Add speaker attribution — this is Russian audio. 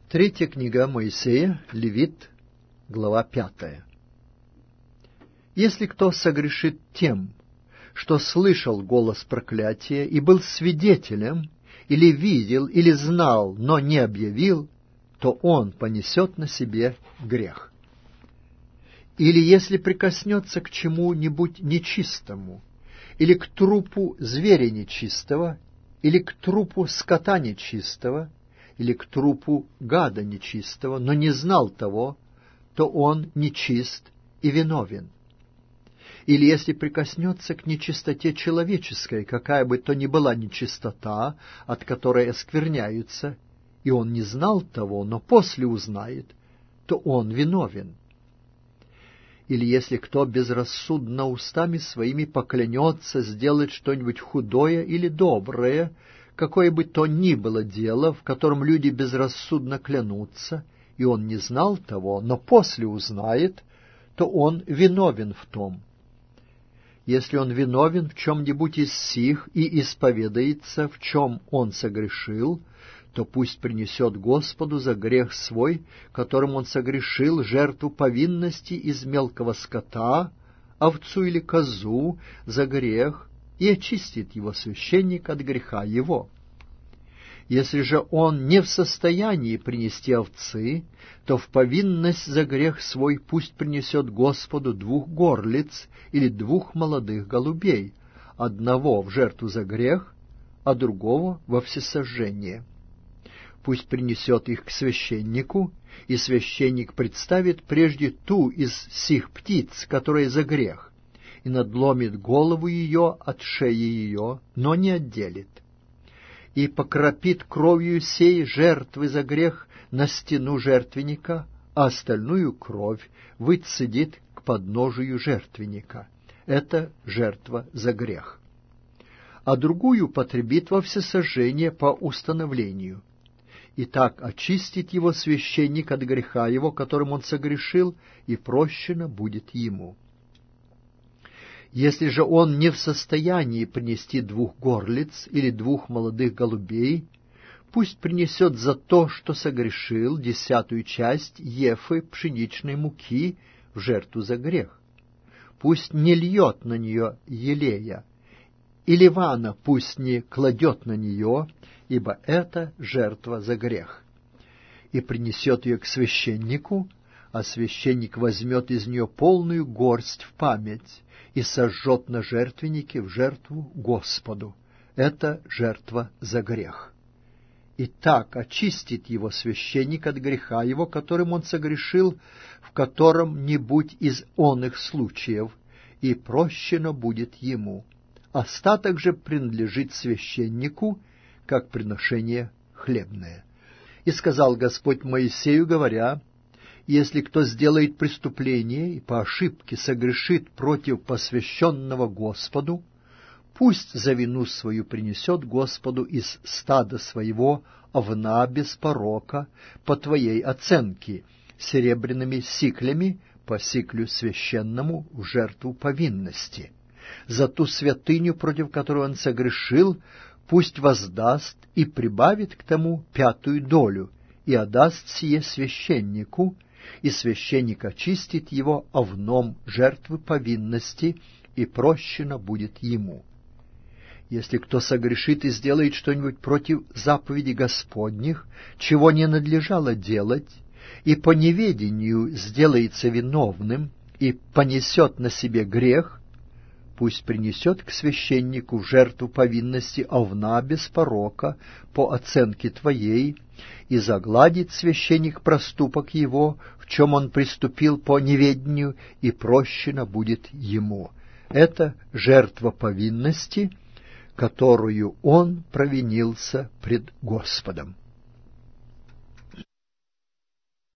Speaker 1: Третья книга Моисея, Левит, глава 5. Если кто согрешит тем, что слышал голос проклятия и был свидетелем, или видел, или знал, но не объявил, то он понесет на себе грех. Или если прикоснется к чему-нибудь нечистому, или к трупу зверя нечистого, или к трупу скота нечистого, или к трупу гада нечистого, но не знал того, то он нечист и виновен. Или если прикоснется к нечистоте человеческой, какая бы то ни была нечистота, от которой оскверняются, и он не знал того, но после узнает, то он виновен. Или если кто безрассудно устами своими поклянется сделать что-нибудь худое или доброе, какое бы то ни было дело, в котором люди безрассудно клянутся, и он не знал того, но после узнает, то он виновен в том. Если он виновен в чем-нибудь из сих и исповедается, в чем он согрешил, то пусть принесет Господу за грех свой, которым он согрешил, жертву повинности из мелкого скота, овцу или козу за грех, и очистит его священник от греха его. Если же он не в состоянии принести овцы, то в повинность за грех свой пусть принесет Господу 2 горлиц или 2 молодых голубей, одного в жертву за грех, а другого во всесожжение. Пусть принесет их к священнику, и священник представит прежде ту из сих птиц, которая за грех, и надломит голову ее от шеи ее, но не отделит, и покропит кровью сей жертвы за грех на стену жертвенника, а остальную кровь выцедит к подножию жертвенника. Это жертва за грех. А другую потребит во всесожжение по установлению. И так очистит его священник от греха его, которым он согрешил, и прощено будет ему. Если же он не в состоянии принести 2 горлиц или 2 молодых голубей, пусть принесет за то, что согрешил, 10-ю часть ефы пшеничной муки в жертву за грех. Пусть не льет на нее елея, и ливана пусть не кладет на нее, ибо это жертва за грех. И принесет ее к священнику, а священник возьмет из нее полную горсть в память и сожжет на жертвеннике в жертву Господу. Это жертва за грех. И так очистит его священник от греха его, которым он согрешил, в котором-нибудь из оных случаев, и прощено будет ему. Остаток же принадлежит священнику, как приношение хлебное. И сказал Господь Моисею, говоря: если кто сделает преступление и по ошибке согрешит против посвященного Господу, пусть за вину свою принесет Господу из стада своего овна без порока по твоей оценке, серебряными сиклями по сиклю священному в жертву повинности. За ту святыню, против которой он согрешил, пусть воздаст и прибавит к тому 5-ю долю, и отдаст сие священнику, и священник очистит его овном жертвы повинности, и прощено будет ему. Если кто согрешит и сделает что-нибудь против заповедей Господних, чего не надлежало делать, и по неведению сделается виновным, и понесет на себе грех, пусть принесет к священнику в жертву повинности овна без порока по оценке твоей, и загладит священник проступок его, в чем он приступил по неведению, и прощено будет ему. Это жертва повинности, которую он провинился пред Господом.